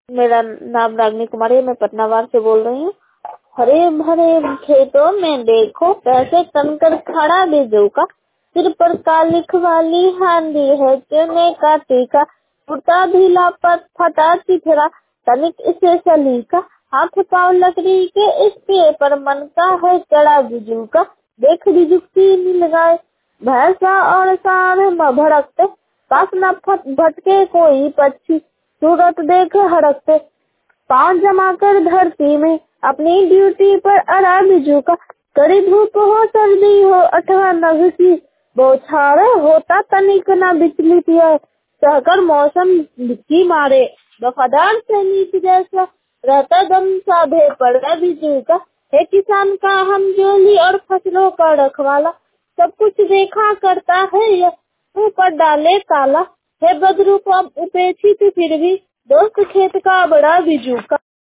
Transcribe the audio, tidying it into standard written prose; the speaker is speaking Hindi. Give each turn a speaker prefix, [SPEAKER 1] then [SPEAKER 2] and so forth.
[SPEAKER 1] मेरा नाम रागनी कुमारी है, मैं पटनावार से बोल रही हूँ। हरे भरे खेतों में देखो कैसे तनकर खड़ा बीजू का, सिर पर काली वाली हांडी है चने का टीका, टूटा ढीला पर फटा चिथरा तनिक इसे सलीका, हाथ पाँव लकड़ी के इसके पर मन का है चढ़ा बीजू का, देख बीजू की नील गाय भैंसा और सांड भड़कते, पास न भटके कोई पक्षी सूरत देख हड़कते, पाँव जमा कर धरती में अपनी ड्यूटी पर अड़ा बिजू का, कड़ी धूप हो सर्दी हो अथवा नभ की बौछारे, होता तनिक न विचलित है सहकर मौसम की मारे, वफादार सैनिक जैसा रहता दम साधे पड़ा बिजू का, है किसान का हम जोली और फसलों का रखवाला, सब कुछ देखा करता है यह मुँह पर डाले ताला, है बदरूप अब उपेक्षित फिर भी दोस्त खेत का बड़ा बिजू का।